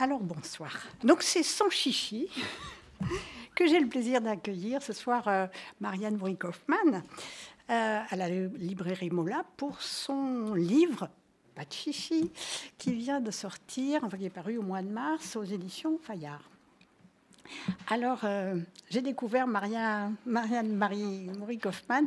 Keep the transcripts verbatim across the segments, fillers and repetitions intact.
Alors, bonsoir. Donc, c'est sans chichi que j'ai le plaisir d'accueillir ce soir euh, Marianne Bruyck-Hoffmann euh, à la librairie Mola pour son livre « Pas de chichi » qui vient de sortir, enfin qui est paru au mois de mars aux éditions Fayard. Alors, euh, j'ai découvert Maria, Marianne Marie Bruyck-Hoffmann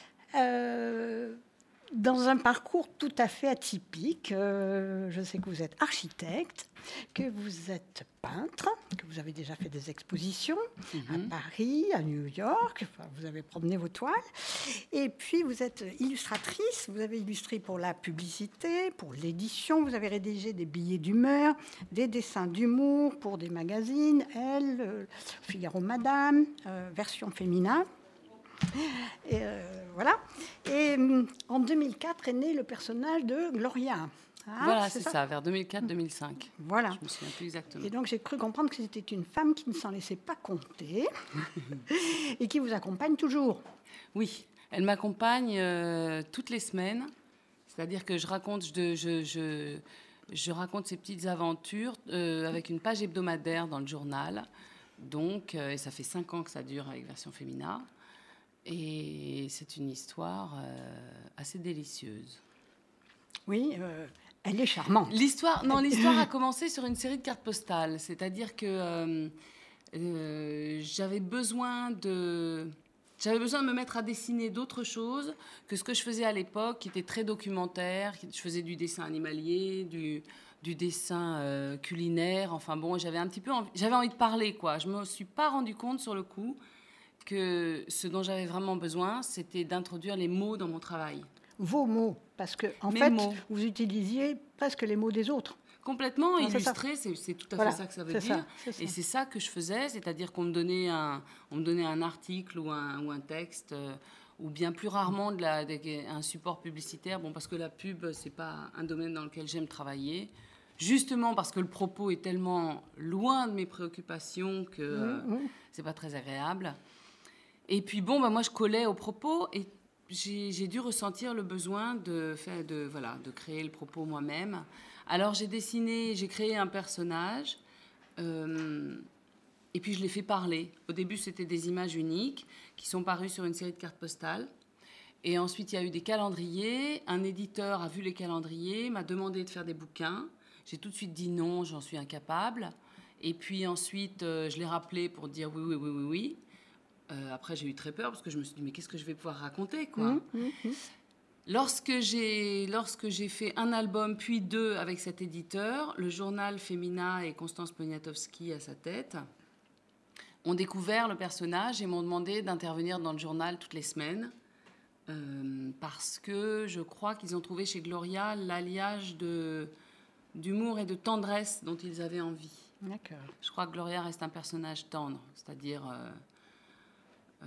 euh, dans un parcours tout à fait atypique. Euh, je sais que vous êtes architecte, que vous êtes peintre, que vous avez déjà fait des expositions mmh. à Paris, à New York, enfin, vous avez promené vos toiles, et puis vous êtes illustratrice, vous avez illustré pour la publicité, pour l'édition, vous avez rédigé des billets d'humeur, des dessins d'humour pour des magazines, Elle, euh, Figaro Madame, euh, version féminin. Et euh, voilà. Et en deux mille quatre est né le personnage de Gloria. Ah, voilà, c'est, c'est ça, ça, vers deux mille quatre deux mille cinq. Voilà. Je me souviens plus exactement. Et donc, j'ai cru comprendre que c'était une femme qui ne s'en laissait pas compter et qui vous accompagne toujours. Oui, elle m'accompagne euh, toutes les semaines. C'est-à-dire que je raconte, je, je, je, je raconte ces petites aventures euh, avec une page hebdomadaire dans le journal. Donc, euh, et ça fait cinq ans que ça dure avec version féminin. Et c'est une histoire euh, assez délicieuse. Oui, euh, elle est charmante. L'histoire, non, l'histoire a commencé sur une série de cartes postales. C'est-à-dire que euh, euh, j'avais besoin de, j'avais besoin de me mettre à dessiner d'autres choses que ce que je faisais à l'époque, qui était très documentaire. Je faisais du dessin animalier, du, du dessin euh, culinaire. Enfin bon, j'avais un petit peu, envie, j'avais envie de parler, quoi. Je me suis pas rendu compte sur le coup que ce dont j'avais vraiment besoin, c'était d'introduire les mots dans mon travail. Vos mots, parce que en Mes fait, mots. Vous utilisiez presque les mots des autres. Complètement non, illustré, c'est, c'est tout à voilà, fait ça que ça veut c'est dire. Ça, c'est ça. Et c'est ça que je faisais, c'est-à-dire qu'on me donnait un, on me donnait un article ou un, ou un texte, euh, ou bien plus rarement de la, de, un support publicitaire. Bon, parce que la pub, c'est pas un domaine dans lequel j'aime travailler. Justement parce que le propos est tellement loin de mes préoccupations que euh, mmh, mmh. c'est pas très agréable. Et puis bon, bah, moi je collais au propos et j'ai, j'ai dû ressentir le besoin de, faire, de, voilà, de créer le propos moi-même. Alors j'ai dessiné, j'ai créé un personnage euh, et puis je l'ai fait parler. Au début c'était des images uniques qui sont parues sur une série de cartes postales. Et ensuite il y a eu des calendriers. Un éditeur a vu les calendriers, m'a demandé de faire des bouquins. J'ai tout de suite dit non, j'en suis incapable. Et puis ensuite euh, je l'ai rappelé pour dire oui, oui, oui, oui, oui. Euh, après, j'ai eu très peur parce que je me suis dit, mais qu'est-ce que je vais pouvoir raconter, quoi. Mmh, mmh. Lorsque j'ai, lorsque j'ai fait un album, puis deux avec cet éditeur, le journal Femina et Constance Poniatowski à sa tête ont découvert le personnage et m'ont demandé d'intervenir dans le journal toutes les semaines euh, parce que je crois qu'ils ont trouvé chez Gloria l'alliage de, d'humour et de tendresse dont ils avaient envie. D'accord. Je crois que Gloria reste un personnage tendre, c'est-à-dire... Euh, Euh,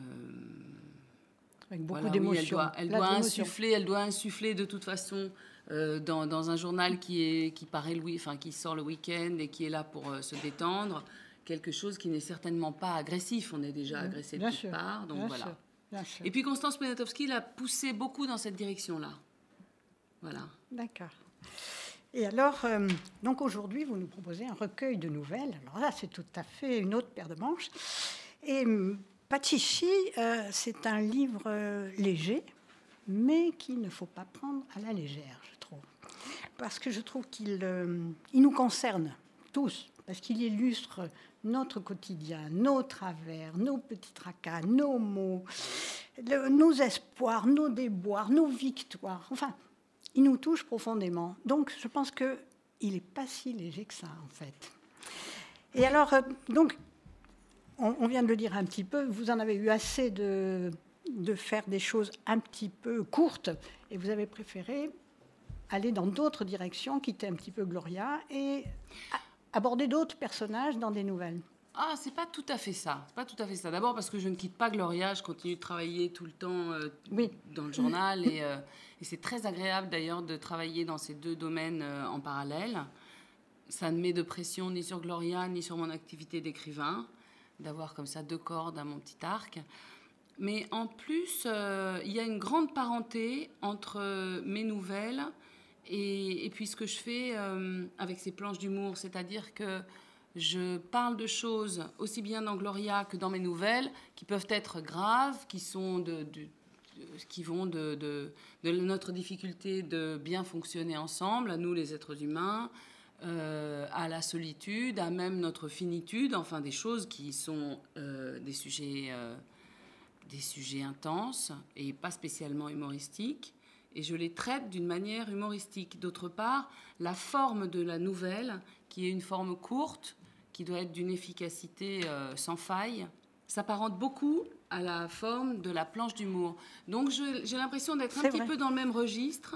Avec beaucoup voilà, d'émotions. Oui, elle doit, elle doit insuffler, elle doit insuffler de toute façon euh, dans, dans un journal qui est qui paraît le, enfin qui sort le week-end et qui est là pour euh, se détendre, quelque chose qui n'est certainement pas agressif. On est déjà mmh, agressé de toutes parts, donc bien voilà. Sûr, bien sûr. Et puis Constance Poniatowski l'a poussé beaucoup dans cette direction-là. Voilà. D'accord. Et alors, euh, donc aujourd'hui, vous nous proposez un recueil de nouvelles. Alors là, c'est tout à fait une autre paire de manches. Et Pas de chichi, euh, c'est un livre euh, léger, mais qu'il ne faut pas prendre à la légère, je trouve. Parce que je trouve qu'il euh, il nous concerne tous, parce qu'il illustre notre quotidien, nos travers, nos petits tracas, nos maux, le, nos espoirs, nos déboires, nos victoires. Enfin, il nous touche profondément. Donc, je pense qu'il n'est pas si léger que ça, en fait. Et alors, euh, donc... On vient de le dire un petit peu, vous en avez eu assez de, de faire des choses un petit peu courtes et vous avez préféré aller dans d'autres directions, quitter un petit peu Gloria et aborder d'autres personnages dans des nouvelles. Ah, c'est pas tout à fait ça. C'est pas tout à fait ça. D'abord parce que je ne quitte pas Gloria, je continue de travailler tout le temps euh, oui. dans le journal et, euh, et c'est très agréable d'ailleurs de travailler dans ces deux domaines euh, en parallèle. Ça ne met de pression ni sur Gloria ni sur mon activité d'écrivain, d'avoir comme ça deux cordes à mon petit arc. Mais en plus, euh, il y a une grande parenté entre mes nouvelles Et, et puis ce que je fais euh, avec ces planches d'humour, c'est-à-dire que je parle de choses aussi bien dans Gloria que dans mes nouvelles, qui peuvent être graves, qui sont de, de, de qui vont de, de, de notre difficulté de bien fonctionner ensemble, à nous les êtres humains, euh, à la solitude, à même notre finitude, enfin des choses qui sont euh, des sujets, euh, des sujets intenses et pas spécialement humoristiques. Et je les traite d'une manière humoristique. D'autre part, la forme de la nouvelle, qui est une forme courte, qui doit être d'une efficacité euh, sans faille, s'apparente beaucoup à la forme de la planche d'humour. Donc je, j'ai l'impression d'être un C'est petit vrai. peu dans le même registre.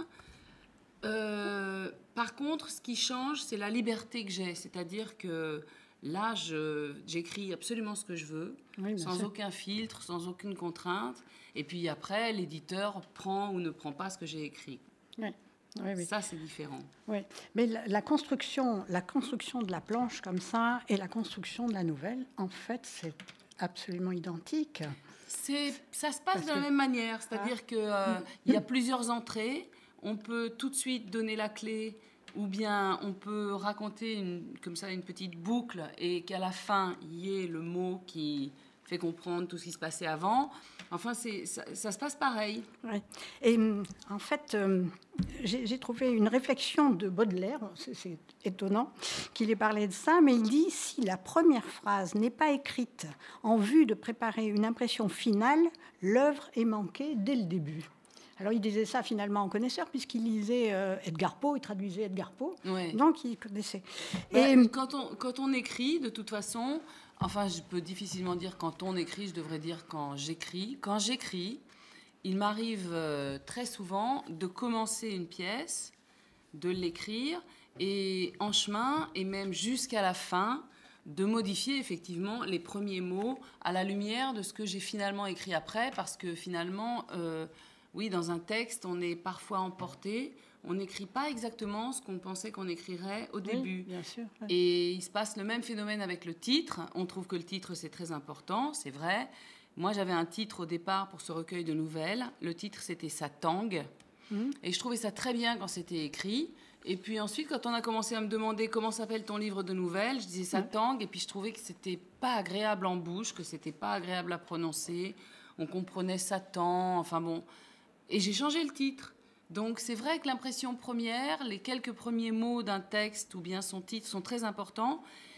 Euh, par contre, ce qui change, c'est la liberté que j'ai. C'est-à-dire que là, je, j'écris absolument ce que je veux, Oui, bien sans sûr. aucun filtre, sans aucune contrainte. Et puis après, l'éditeur prend ou ne prend pas ce que j'ai écrit. Oui. Oui, oui. Ça, c'est différent. Oui. Mais la, la construction, la construction de la planche comme ça et la construction de la nouvelle, en fait, c'est absolument identique. C'est, ça se passe Parce de la que- même manière, c'est-à-dire Ah. qu'il euh, y a plusieurs entrées. On peut tout de suite donner la clé, ou bien on peut raconter une, comme ça une petite boucle et qu'à la fin, il y ait le mot qui fait comprendre tout ce qui se passait avant. Enfin, c'est, ça, ça se passe pareil. Ouais. Et hum, en fait, hum, j'ai j'ai trouvé une réflexion de Baudelaire, c'est c'est étonnant qu'il ait parlé de ça, mais il dit si la première phrase n'est pas écrite en vue de préparer une impression finale, l'œuvre est manquée dès le début. Alors il disait ça finalement en connaisseur, puisqu'il lisait euh, Edgar Poe, il traduisait Edgar Poe, Ouais. donc il connaissait. Bah, Et quand, on, quand on écrit, de toute façon, enfin, je peux difficilement dire quand on écrit, je devrais dire quand j'écris. Quand j'écris, il m'arrive euh, très souvent de commencer une pièce, de l'écrire, et en chemin, et même jusqu'à la fin, de modifier effectivement les premiers mots à la lumière de ce que j'ai finalement écrit après, parce que finalement, euh, oui, dans un texte, on est parfois emporté, on n'écrit pas exactement ce qu'on pensait qu'on écrirait au oui, début. bien sûr. Ouais. Et il se passe le même phénomène avec le titre. On trouve que le titre, c'est très important, c'est vrai. Moi, j'avais un titre au départ pour ce recueil de nouvelles. Le titre, c'était « Ça tangue ». Mhm. Et je trouvais ça très bien quand c'était écrit. Et puis ensuite, quand on a commencé à me demander comment s'appelle ton livre de nouvelles, je disais « Ça Ouais. tangue ». Et puis je trouvais que c'était pas agréable en bouche, que c'était pas agréable à prononcer. On comprenait Satan, enfin bon. Et j'ai changé le titre. Donc c'est vrai que l'impression première, les quelques premiers mots d'un texte ou bien son titre sont très importants,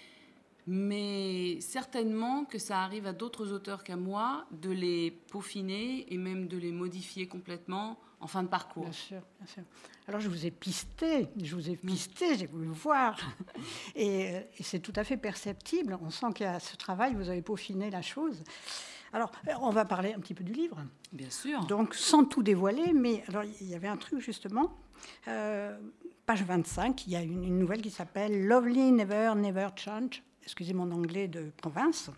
mais certainement que ça arrive à d'autres auteurs qu'à moi de les peaufiner et même de les modifier complètement en fin de parcours. Bien sûr, bien sûr. Alors je vous ai pisté, je vous ai pisté, j'ai voulu voir. Et, euh, et c'est tout à fait perceptible. On sent qu'il y a ce travail, vous avez peaufiné la chose. Alors, euh, on va parler un petit peu du livre. Bien sûr. Donc, sans tout dévoiler, mais alors il y avait un truc justement. Euh, page vingt-cinq, il y a une, une nouvelle qui s'appelle Lovely Never Never Change. Excusez mon anglais de province.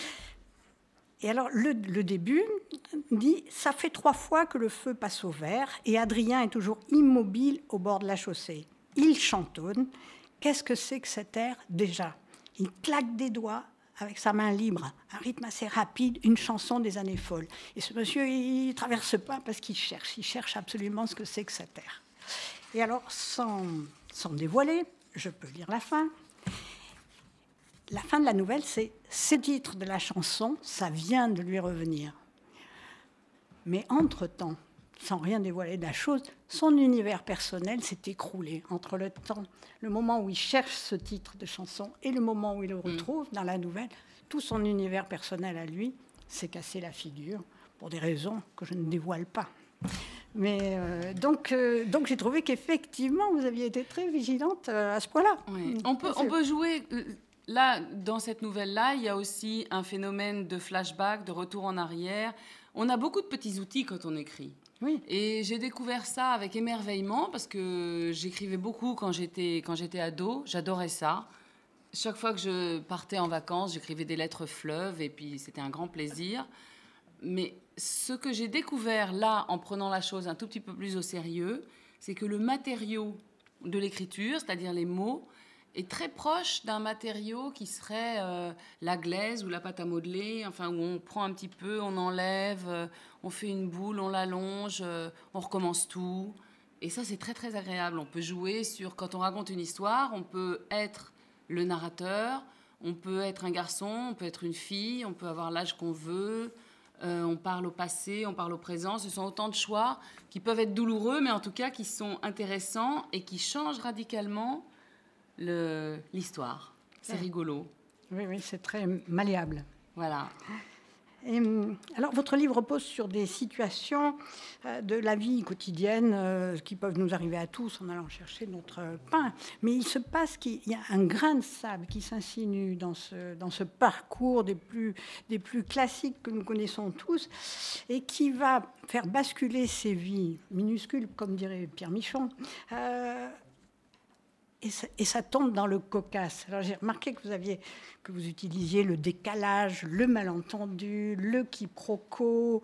Et alors, le, le début dit « Ça fait trois fois que le feu passe au vert et Adrien est toujours immobile au bord de la chaussée. Il chantonne. Qu'est-ce que c'est que cet air déjà ? Il claque des doigts avec sa main libre, un rythme assez rapide, une chanson des années folles. Et ce monsieur, il ne traverse pas parce qu'il cherche. Il cherche absolument ce que c'est que cet air. » Et alors, sans, sans dévoiler, je peux lire la fin. La fin de la nouvelle, c'est « Ce titre de la chanson, ça vient de lui revenir. » Mais entre-temps, sans rien dévoiler de la chose, son univers personnel s'est écroulé entre le temps, le moment où il cherche ce titre de chanson et le moment où il le retrouve dans la nouvelle. Tout son univers personnel à lui s'est cassé la figure pour des raisons que je ne dévoile pas. Mais euh, donc, euh, donc j'ai trouvé qu'effectivement, vous aviez été très vigilante euh, à ce point-là. Oui. On peut, on peut jouer... Là, dans cette nouvelle-là, il y a aussi un phénomène de flashback, de retour en arrière. On a beaucoup de petits outils quand on écrit. Oui. Et j'ai découvert ça avec émerveillement parce que j'écrivais beaucoup quand j'étais, quand j'étais ado. J'adorais ça. Chaque fois que je partais en vacances, j'écrivais des lettres fleuves et puis c'était un grand plaisir. Mais ce que j'ai découvert là, en prenant la chose un tout petit peu plus au sérieux, c'est que le matériau de l'écriture, c'est-à-dire les mots, est très proche d'un matériau qui serait euh, la glaise ou la pâte à modeler, enfin où on prend un petit peu, on enlève, euh, on fait une boule, on l'allonge, euh, on recommence tout. Et ça, c'est très, très agréable. On peut jouer sur... Quand on raconte une histoire, on peut être le narrateur, on peut être un garçon, on peut être une fille, on peut avoir l'âge qu'on veut, euh, on parle au passé, on parle au présent. Ce sont autant de choix qui peuvent être douloureux, mais en tout cas qui sont intéressants et qui changent radicalement le, l'histoire. C'est ouais. rigolo. Oui, oui, c'est très malléable. Voilà. Et, alors, votre livre repose sur des situations euh, de la vie quotidienne euh, qui peuvent nous arriver à tous en allant chercher notre pain. Mais il se passe qu'il y a un grain de sable qui s'insinue dans ce, dans ce parcours des plus, des plus classiques que nous connaissons tous et qui va faire basculer ces vies minuscules, comme dirait Pierre Michon, euh, Et ça, et ça tombe dans le cocasse. Alors j'ai remarqué que vous aviez, que vous utilisiez le décalage, le malentendu, le quiproquo,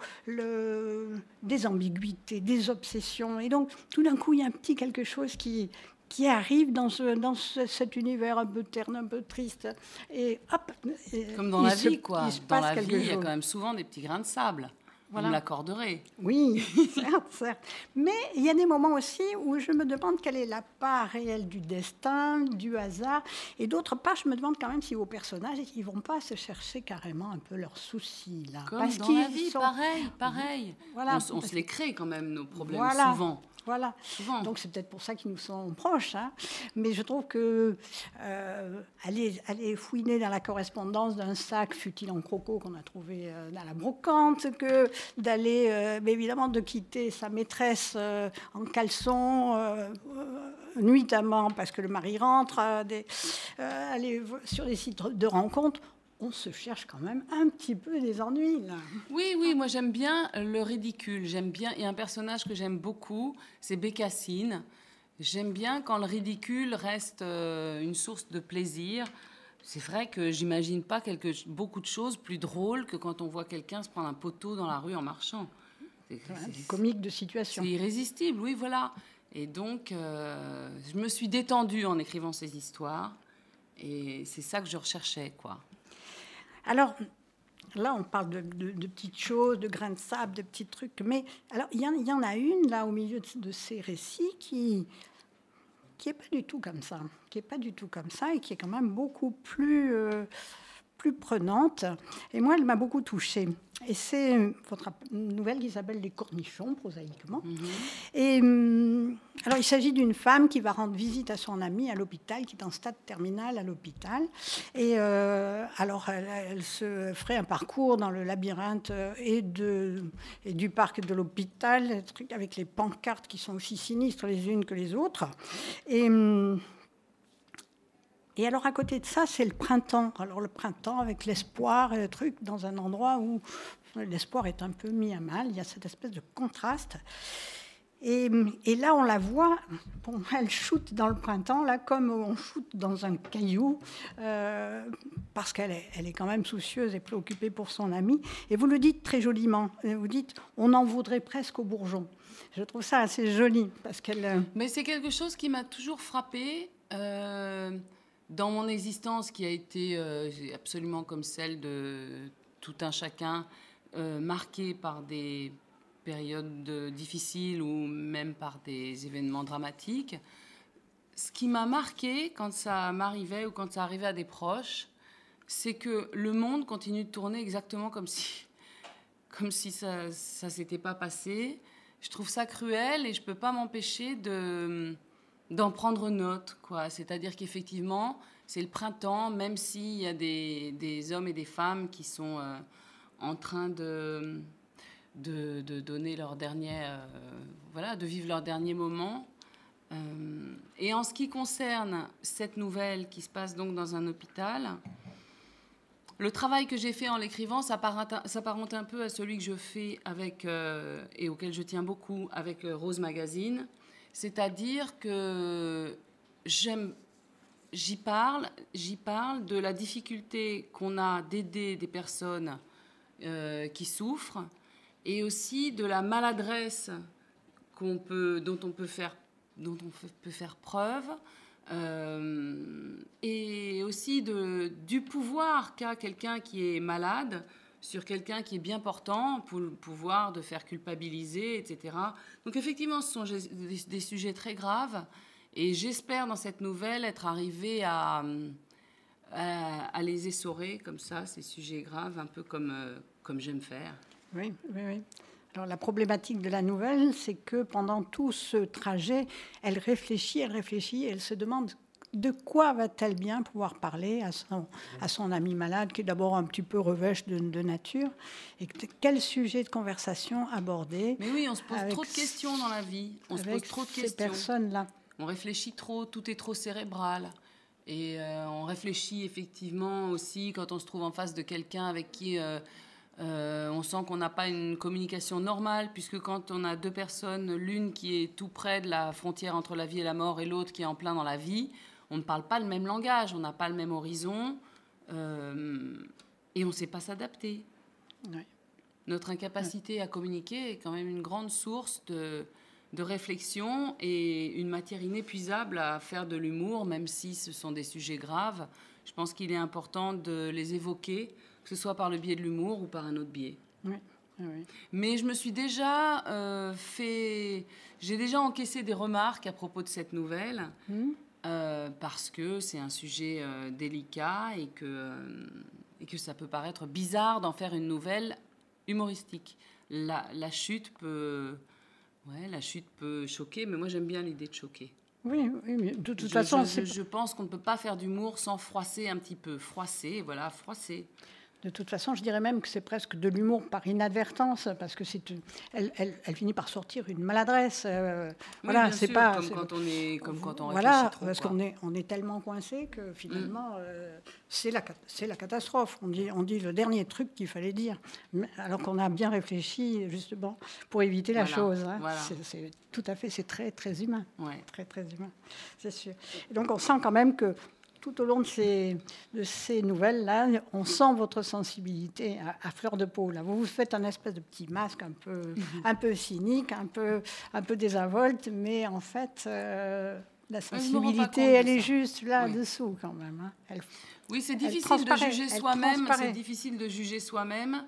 le, des ambiguïtés, des obsessions. Et donc tout d'un coup, il y a un petit quelque chose qui, qui arrive dans, ce, dans ce, cet univers un peu terne, un peu triste. Et hop, comme dans la se, vie, quoi. Dans la vie, il y a quand même souvent des petits grains de sable. Voilà. Vous me l'accorderez. Oui, certes, certes. Mais il y a des moments aussi où je me demande quelle est la part réelle du destin, du hasard. Et d'autre part, je me demande quand même si vos personnages, ils ne vont pas se chercher carrément un peu leurs soucis. Là. Comme Parce dans qu'ils la vie, sont... pareil, pareil. Voilà, on on se les crée quand même, nos problèmes, voilà. souvent. Voilà. Souvent. Donc c'est peut-être pour ça qu'ils nous sont proches. Hein. Mais je trouve que euh, aller, aller fouiner dans la correspondance d'un sac, fut-il en croco, qu'on a trouvé euh, dans la brocante, que d'aller, euh, évidemment, de quitter sa maîtresse euh, en caleçon, euh, euh, nuitamment, parce que le mari rentre, euh, des, euh, aller sur des sites de rencontres. On se cherche quand même un petit peu des ennuis, là. Oui, oui, moi j'aime bien le ridicule. J'aime bien, il y a un personnage que j'aime beaucoup, c'est Bécassine. J'aime bien quand le ridicule reste euh, une source de plaisir. C'est vrai que j'imagine pas quelque, beaucoup de choses plus drôles que quand on voit quelqu'un se prendre un poteau dans la rue en marchant. C'est, c'est, c'est comique de situation. C'est irrésistible, oui, voilà. Et donc, euh, je me suis détendue en écrivant ces histoires. Et c'est ça que je recherchais, quoi. Alors, là, on parle de, de, de petites choses, de grains de sable, de petits trucs. Mais alors, il y, y en a une, là, au milieu de, de ces récits, qui qui n'est pas du tout comme ça, qui est pas du tout comme ça et qui est quand même beaucoup plus, euh, plus prenante. Et moi, elle m'a beaucoup touchée. Et c'est votre nouvelle qui s'appelle « Les cornichons », prosaïquement. Mm-hmm. Et hum, alors, il s'agit d'une femme qui va rendre visite à son amie à l'hôpital, qui est en stade terminal à l'hôpital. Et euh, alors, elle, elle se ferait un parcours dans le labyrinthe et, de, et du parc de l'hôpital, avec les pancartes qui sont aussi sinistres les unes que les autres. Et... Hum, Et alors, à côté de ça, c'est le printemps. Alors, le printemps avec l'espoir et le truc dans un endroit où l'espoir est un peu mis à mal. Il y a cette espèce de contraste. Et, et là, on la voit, bon, elle shoot dans le printemps, là, comme on shoot dans un caillou, euh, parce qu'elle est, elle est quand même soucieuse et préoccupée pour son ami. Et vous le dites très joliment. Vous dites, on en voudrait presque aux bourgeons. Je trouve ça assez joli, parce qu'elle... Mais c'est quelque chose qui m'a toujours frappée. Euh... Dans mon existence, qui a été euh, absolument comme celle de tout un chacun, euh, marquée par des périodes de, difficiles ou même par des événements dramatiques, ce qui m'a marquée quand ça m'arrivait ou quand ça arrivait à des proches, c'est que le monde continue de tourner exactement comme si, comme si ça ne s'était pas passé. Je trouve ça cruel et je ne peux pas m'empêcher de... d'en prendre note, quoi. C'est-à-dire qu'effectivement, c'est le printemps, même s'il y a des, des hommes et des femmes qui sont euh, en train de, de, de donner leur dernier, euh, voilà, de vivre leur dernier moment. Euh, et en ce qui concerne cette nouvelle qui se passe donc dans un hôpital, le travail que j'ai fait en l'écrivant s'apparente un peu à celui que je fais avec, euh, et auquel je tiens beaucoup, avec euh, Rose Magazine. C'est-à-dire que j'aime, j'y parle, j'y parle de la difficulté qu'on a d'aider des personnes euh, qui souffrent et aussi de la maladresse qu'on peut, dont on peut faire, dont on peut faire preuve euh, et aussi de, du pouvoir qu'a quelqu'un qui est malade sur quelqu'un qui est bien portant pour le pouvoir de faire culpabiliser, et cetera. Donc effectivement, ce sont des, des sujets très graves et j'espère dans cette nouvelle être arrivée à, à, à les essorer comme ça, ces sujets graves, un peu comme, euh, comme j'aime faire. Oui, oui, oui. Alors la problématique de la nouvelle, c'est que pendant tout ce trajet, elle réfléchit, elle réfléchit, elle se demande de quoi va-t-elle bien pouvoir parler à son, à son ami malade, qui est d'abord un petit peu revêche de, de nature, et quel sujet de conversation aborder. Mais oui, on se pose trop de questions dans la vie. On se pose trop de questions. Ces personnes-là. On réfléchit trop, tout est trop cérébral. Et euh, on réfléchit effectivement aussi quand on se trouve en face de quelqu'un avec qui... Euh, Euh, on sent qu'on n'a pas une communication normale, puisque quand on a deux personnes, l'une qui est tout près de la frontière entre la vie et la mort et l'autre qui est en plein dans la vie, on ne parle pas le même langage, on n'a pas le même horizon, euh, et on ne sait pas s'adapter. Oui. Notre incapacité oui. à communiquer est quand même une grande source de, de réflexion et une matière inépuisable à faire de l'humour, même si ce sont des sujets graves. Je pense qu'il est important de les évoquer, que ce soit par le biais de l'humour ou par un autre biais. Oui, oui. Mais je me suis déjà euh, fait... J'ai déjà encaissé des remarques à propos de cette nouvelle, mmh. euh, parce que c'est un sujet euh, délicat et que, euh, et que ça peut paraître bizarre d'en faire une nouvelle humoristique. La, la, chute peut, ouais, la chute peut choquer, mais moi j'aime bien l'idée de choquer. Oui, oui, mais de toute je, façon... Je, je, je pense qu'on ne peut pas faire d'humour sans froisser un petit peu. Froisser, voilà, froisser. De toute façon, je dirais même que c'est presque de l'humour par inadvertance, parce que c'est une, elle, elle, elle finit par sortir une maladresse. Euh, oui, voilà, c'est pas comme c'est, quand on est, comme quand on voilà, réfléchit trop. Parce quoi. qu'on est, on est tellement coincé que finalement, mm. euh, c'est la, c'est la catastrophe. On dit, on dit le dernier truc qu'il fallait dire, alors qu'on a bien réfléchi justement pour éviter la voilà, chose. Hein. Voilà. C'est, c'est tout à fait, c'est très très humain, ouais. très très humain, c'est sûr. Et donc on sent quand même que tout au long de ces, de ces nouvelles-là, on sent votre sensibilité à, à fleur de peau. Là. Vous vous faites un espèce de petit masque un peu, mm-hmm. un peu cynique, un peu, un peu désinvolte, mais en fait, euh, la sensibilité, elle est juste là-dessous oui. quand même. Hein. Elle, oui, c'est difficile de juger soi-même. C'est difficile de juger soi-même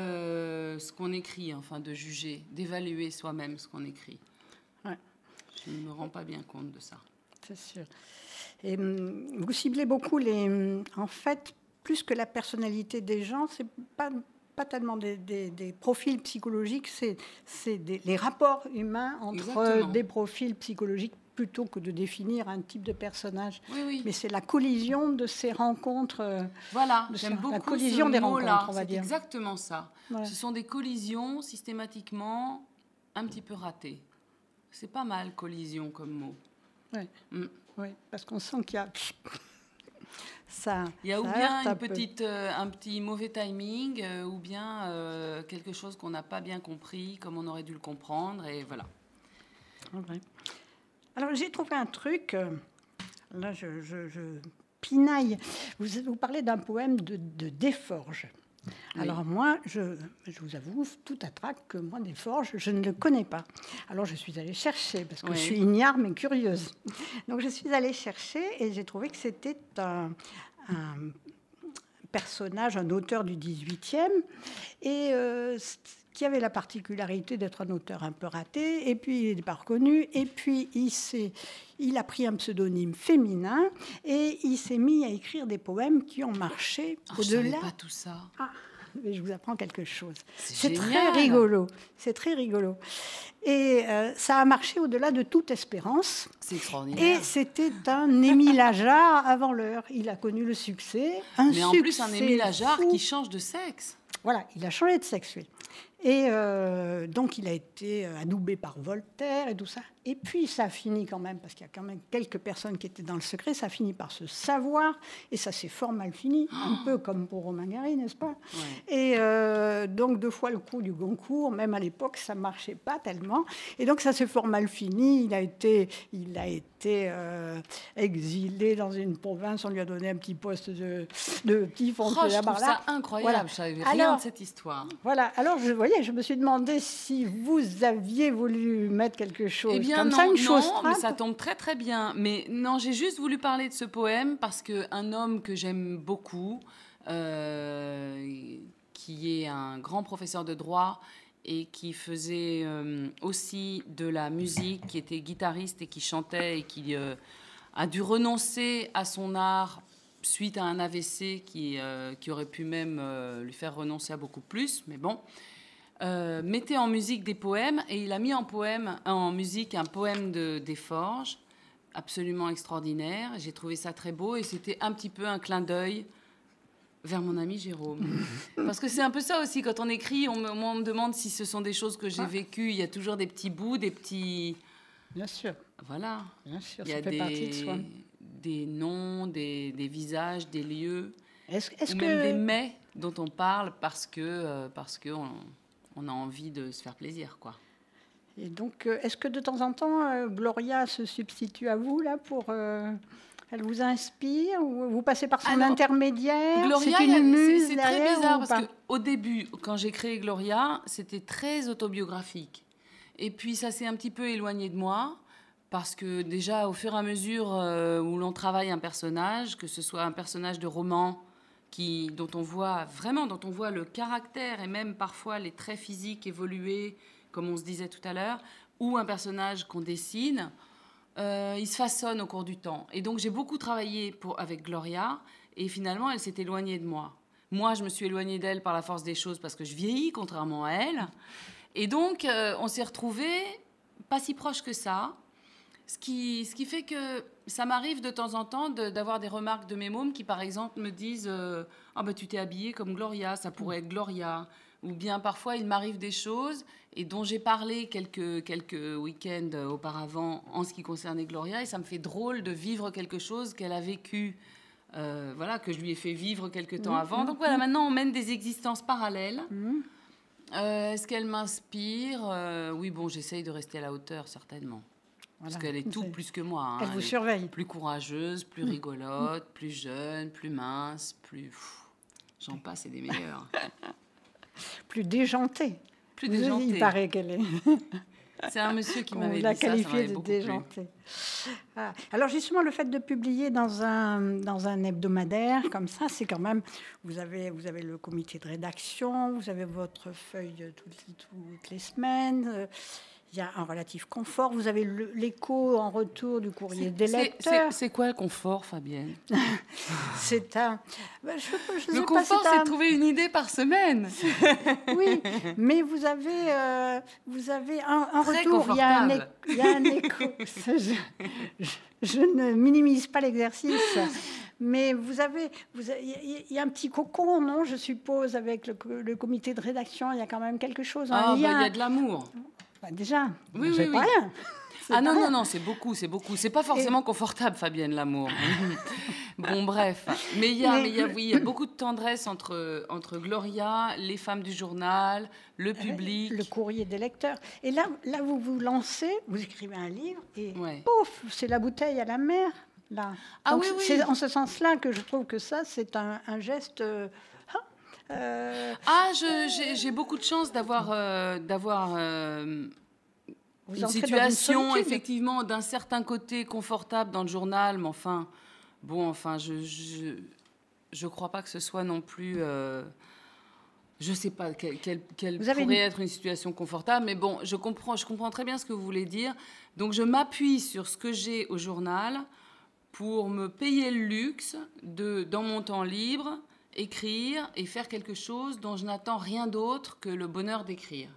euh, ce qu'on écrit, enfin de juger, d'évaluer soi-même ce qu'on écrit. Ouais. Je ne me rends pas bien compte de ça. C'est sûr. Et vous ciblez beaucoup les... En fait, plus que la personnalité des gens, c'est pas, pas tellement des, des, des profils psychologiques, c'est, c'est des, les rapports humains entre Exactement. Des profils psychologiques plutôt que de définir un type de personnage. Oui, oui. Mais c'est la collision de ces rencontres. Voilà, de j'aime ces, beaucoup la collision ce des mot-là. rencontres, on va c'est dire. exactement ça. Voilà. Ce sont des collisions systématiquement un petit peu ratées. C'est pas mal, collision, comme mot. Oui. Mm. Oui, parce qu'on sent qu'il y a... ça, il y a ça ou bien une un, petite, euh, un petit mauvais timing, euh, ou bien euh, quelque chose qu'on n'a pas bien compris, comme on aurait dû le comprendre, et voilà. Okay. Alors, j'ai trouvé un truc... Euh, là, je, je, je pinaille. Vous, vous parlez d'un poème de, de Desforges. Oui. Alors moi, je, je vous avoue, tout attraque que moi, Desforges, je ne le connais pas. Alors je suis allée chercher, parce que oui. je suis ignare mais curieuse. Donc je suis allée chercher et j'ai trouvé que c'était un, un personnage, un auteur du dix-huitième, et euh, qui avait la particularité d'être un auteur un peu raté, et puis il n'est pas reconnu, et puis il, s'est, il a pris un pseudonyme féminin, et il s'est mis à écrire des poèmes qui ont marché oh, au-delà... Je ne savais pas tout ça. Ah, mais je vous apprends quelque chose. C'est, c'est très rigolo. C'est très rigolo. Et euh, ça a marché au-delà de toute espérance. C'est extraordinaire. Et c'était un Émile Ajar avant l'heure. Il a connu le succès. Un mais en succès plus, un Émile Ajar fou. Qui change de sexe. Voilà, il a changé de sexe, lui. Et euh, donc, il a été adoubé par Voltaire et tout ça. Et puis, ça a fini quand même, parce qu'il y a quand même quelques personnes qui étaient dans le secret, ça a fini par se savoir, et ça s'est fort mal fini, oh. un peu comme pour Romain Gary, n'est-ce pas? Ouais. Et euh, donc, deux fois le coup du Goncourt, même à l'époque, ça ne marchait pas tellement. Et donc, ça s'est fort mal fini. Il a été, il a été euh, exilé dans une province, on lui a donné un petit poste de, de petit fonctionnaire. Oh, je trouve ça incroyable, voilà. Je ne savais rien Alors, de cette histoire. Voilà, alors, je, voyez, je me suis demandé si vous aviez voulu mettre quelque chose... Eh bien, Comme non, ça, une non, chose mais ça tombe très très bien. Mais non, j'ai juste voulu parler de ce poème parce qu'un homme que j'aime beaucoup, euh, qui est un grand professeur de droit et qui faisait euh, aussi de la musique, qui était guitariste et qui chantait et qui euh, a dû renoncer à son art suite à un A V C qui, euh, qui aurait pu même euh, lui faire renoncer à beaucoup plus, mais bon, euh, mettait en musique des poèmes, et il a mis en, poème, en musique un poème de Desforges, absolument extraordinaire. J'ai trouvé ça très beau, et c'était un petit peu un clin d'œil vers mon ami Jérôme. Parce que c'est un peu ça aussi, quand on écrit, on me, on me demande si ce sont des choses que j'ai ah. vécues. Il y a toujours des petits bouts, des petits... Bien sûr. Voilà. Bien sûr, il y ça a fait des, partie de soi. Des noms, des, des visages, des lieux, est-ce, est-ce ou que... même des mets dont on parle parce que euh, parce que on, on a envie de se faire plaisir, quoi. Et donc, euh, est-ce que de temps en temps, euh, Gloria se substitue à vous là pour euh, elle vous inspire ou vous passez par son Alors, intermédiaire? Gloria, c'est une a, muse c'est, c'est derrière, très bizarre ou parce pas? qu'au début, quand j'ai créé Gloria, c'était très autobiographique. Et puis ça s'est un petit peu éloigné de moi. Parce que déjà, au fur et à mesure euh, où l'on travaille un personnage, que ce soit un personnage de roman qui, dont on voit vraiment, dont on voit le caractère et même parfois les traits physiques évoluer, comme on se disait tout à l'heure, ou un personnage qu'on dessine, euh, il se façonne au cours du temps. Et donc j'ai beaucoup travaillé pour, avec Gloria, et finalement elle s'est éloignée de moi. Moi, je me suis éloignée d'elle par la force des choses parce que je vieillis, contrairement à elle. Et donc euh, on s'est retrouvés pas si proches que ça. Ce qui, ce qui fait que ça m'arrive de temps en temps de, d'avoir des remarques de mes mômes qui, par exemple, me disent euh, « Ah ben tu t'es habillée comme Gloria, ça pourrait être Gloria ». Ou bien parfois, il m'arrive des choses et dont j'ai parlé quelques, quelques week-ends auparavant en ce qui concernait Gloria, et ça me fait drôle de vivre quelque chose qu'elle a vécu, euh, voilà, que je lui ai fait vivre quelque temps mmh, avant. Mmh, Donc voilà, mmh. Maintenant, on mène des existences parallèles. Mmh. Euh, est-ce qu'elle m'inspire? euh, Oui, bon, j'essaye de rester à la hauteur, certainement. Voilà. Parce qu'elle est tout plus que moi. Hein. Elle vous elle surveille. Plus courageuse, plus mmh. rigolote, mmh. plus jeune, plus mince, plus... Pff, j'en passe, c'est des meilleurs. Plus déjantée. Plus déjantée. Il paraît qu'elle est... C'est un monsieur qui m'avait On dit l'a ça, qualifiée ça de déjantée. Ah. Alors justement, le fait de publier dans un, dans un hebdomadaire comme ça, c'est quand même... Vous avez, vous avez le comité de rédaction, vous avez votre feuille toutes, toutes les semaines... Euh, il y a un relatif confort. Vous avez le, l'écho en retour du courrier c'est, des lecteurs. C'est, c'est, c'est quoi le confort, Fabienne? C'est un... Je, je le sais confort, pas, c'est, c'est un... de trouver une idée par semaine. Oui, mais vous avez, euh, vous avez un, un Très retour. Il y a un, é- il y a un écho. je, je, je ne minimise pas l'exercice. Mais vous avez, vous avez, il y a un petit cocon, non? Je suppose, avec le, le comité de rédaction, il y a quand même quelque chose. Ah, il y, bah, y a de l'amour. Bah déjà, oui, c'est oui, pas oui. rien. C'est ah non, rien. non, non, c'est beaucoup, c'est beaucoup. C'est pas forcément Et... confortable, Fabienne, l'amour. Bon, bref. Mais il y a, mais... mais y a, oui, y a beaucoup de tendresse entre, entre Gloria, les femmes du journal, le public. Le courrier des lecteurs. Et là, là, vous vous lancez, vous écrivez un livre, et ouais. pouf, c'est la bouteille à la mer, là. Ah Donc, oui, oui. C'est en ce sens-là que je trouve que ça, c'est un, un geste... Euh, Euh, ah, je, j'ai, j'ai beaucoup de chance d'avoir, euh, d'avoir euh, une situation, une effectivement, d'un certain côté confortable dans le journal, mais enfin, bon, enfin, je je, je crois pas que ce soit non plus... Euh, je sais pas quelle, quelle, quelle pourrait une... être une situation confortable, mais bon, je comprends, je comprends très bien ce que vous voulez dire. Donc, je m'appuie sur ce que j'ai au journal pour me payer le luxe de, dans mon temps libre, écrire et faire quelque chose dont je n'attends rien d'autre que le bonheur d'écrire.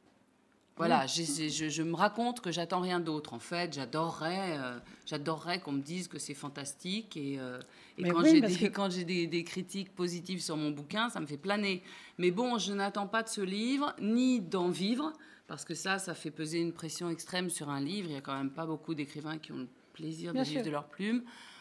Voilà, oui. j'ai, je, je me raconte que j'attends rien d'autre. En fait, j'adorerais, euh, j'adorerais qu'on me dise que c'est fantastique. Et, euh, et quand, oui, j'ai des, que... quand j'ai des, des critiques positives sur mon bouquin, ça me fait planer. Mais bon, je n'attends pas de ce livre, ni d'en vivre, parce que ça, ça fait peser une pression extrême sur un livre. Il n'y a quand même pas beaucoup d'écrivains qui ont le plaisir Bien de vivre sûr. de leur plume.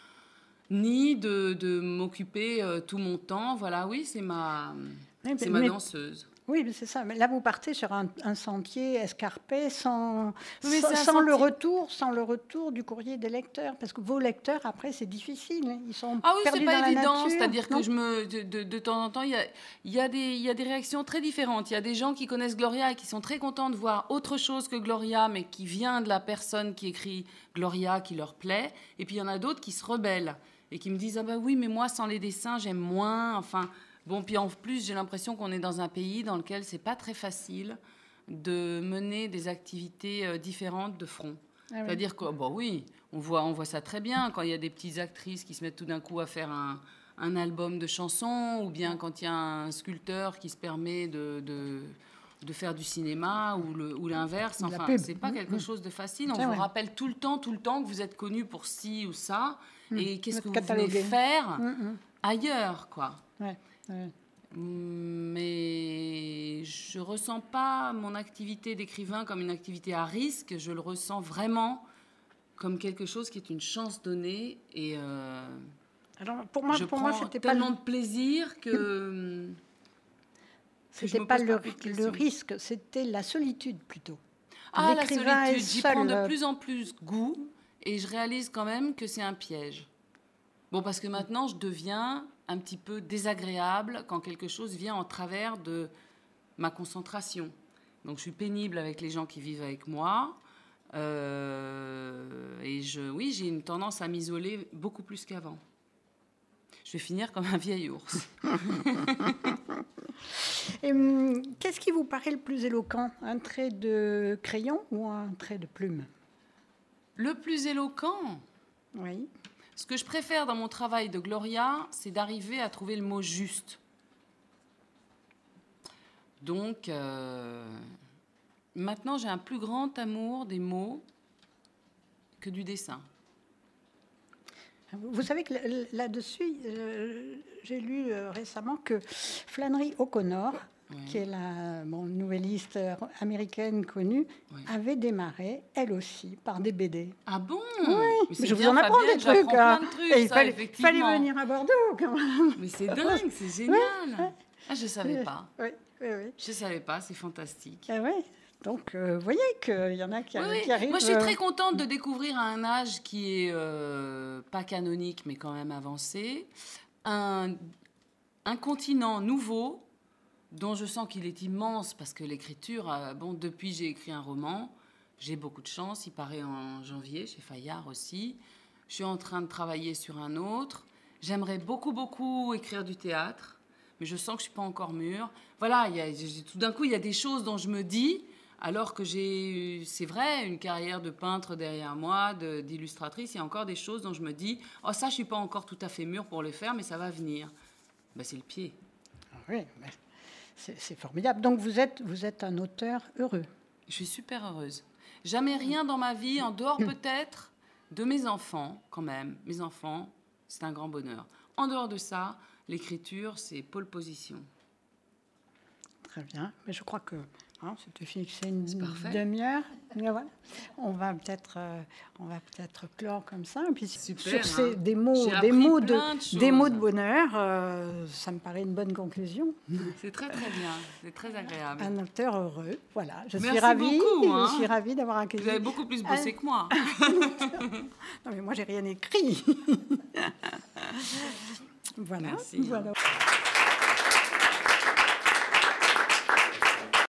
Ni de, de m'occuper euh, tout mon temps. Voilà, oui, c'est ma, oui, c'est mais, ma danseuse. Oui, mais c'est ça. Mais là, vous partez sur un, un sentier escarpé sans, oui, sans, sans sentier... le retour, sans le retour du courrier des lecteurs. Parce que vos lecteurs, après, c'est difficile. Hein. Ils sont ah oui, perdus c'est pas dans évident. la nature. C'est-à-dire non? que je me, de, de, de temps en temps, il y a, y, a des, y a des réactions très différentes. Il y a des gens qui connaissent Gloria et qui sont très contents de voir autre chose que Gloria, mais qui vient de la personne qui écrit Gloria, qui leur plaît. Et puis, il y en a d'autres qui se rebellent et qui me disent « Ah ben oui, mais moi, sans les dessins, j'aime moins. » Enfin, Bon, puis en plus, j'ai l'impression qu'on est dans un pays dans lequel c'est pas très facile de mener des activités euh, différentes de front. Ah oui. C'est-à-dire que, bon, oui, on voit, on voit ça très bien quand il y a des petites actrices qui se mettent tout d'un coup à faire un, un album de chansons, ou bien quand il y a un sculpteur qui se permet de, de, de faire du cinéma, ou, le, ou l'inverse. Enfin, c'est pas quelque chose de facile. On c'est vous vrai. rappelle tout le temps, tout le temps que vous êtes connu pour ci ou ça, mmh. et qu'est-ce que vous venez faire mmh. ailleurs, quoi. Ouais. Ouais. Mais je ne ressens pas mon activité d'écrivain comme une activité à risque. Je le ressens vraiment comme quelque chose qui est une chance donnée. Et euh, Alors, pour moi, je pour prends moi, c'était tellement pas de plaisir que... C'était pas le, le risque, c'était la solitude plutôt. Ah, la solitude, j'y prends de plus en plus goût et je réalise quand même que c'est un piège. Bon, parce que maintenant, je deviens un petit peu désagréable quand quelque chose vient en travers de ma concentration. Donc, je suis pénible avec les gens qui vivent avec moi. Euh, et je, oui, j'ai une tendance à m'isoler beaucoup plus qu'avant. Je vais finir comme un vieil ours. Et, qu'est-ce qui vous paraît le plus éloquent ? Un trait de crayon ou un trait de plume ? Le plus éloquent ? Oui. Ce que je préfère dans mon travail de Gloria, c'est d'arriver à trouver le mot juste. Donc, euh, maintenant, j'ai un plus grand amour des mots que du dessin. Vous savez que là-dessus, euh, j'ai lu euh, récemment que Flannery O'Connor, oui. qui est la bon, nouvelliste américaine connue, oui. avait démarré, elle aussi, par des B D. Ah bon ? Oui, mais je vous en apprends des trucs. Hein. Plein de trucs Et il ça, fallait, fallait venir à Bordeaux, quand même. Mais c'est dingue, c'est génial. Oui, oui. Ah, je ne savais pas. Oui, oui, oui. Je ne savais pas, c'est fantastique. Ah, oui. Donc, euh, vous voyez qu'il y en a qui, oui, qui arrivent... Moi, je suis très contente de découvrir à un âge qui est euh, pas canonique, mais quand même avancé, un, un continent nouveau dont je sens qu'il est immense, parce que l'écriture, euh, bon, depuis j'ai écrit un roman, j'ai beaucoup de chance, il paraît en janvier, chez Fayard aussi. Je suis en train de travailler sur un autre. J'aimerais beaucoup, beaucoup écrire du théâtre, mais je sens que je ne suis pas encore mûre. Voilà, il y a, tout d'un coup, il y a des choses dont je me dis... Alors que j'ai, c'est vrai, une carrière de peintre derrière moi, de, d'illustratrice, il y a encore des choses dont je me dis « Oh, ça, je ne suis pas encore tout à fait mûre pour le faire, mais ça va venir. » Ben, c'est le pied. Oui, mais c'est, c'est formidable. Donc, vous êtes, vous êtes un auteur heureux. Je suis super heureuse. Jamais rien dans ma vie, en dehors peut-être de mes enfants, quand même. Mes enfants, c'est un grand bonheur. En dehors de ça, l'écriture, c'est pole position. Très bien. Mais je crois que... Hein, c'était fixé une demi-heure. Voilà. On va peut-être, euh, on va peut-être clore comme ça. Et puis super, sur hein. ces des mots, des mots de, de des mots de bonheur, euh, ça me paraît une bonne conclusion. C'est très très bien, c'est très agréable. Un auteur heureux, voilà. Je Merci suis ravie. Beaucoup, hein. Je suis ravie d'avoir accueilli. Vous avez beaucoup plus bossé que moi. Non mais moi j'ai rien écrit. Voilà. Merci. Voilà.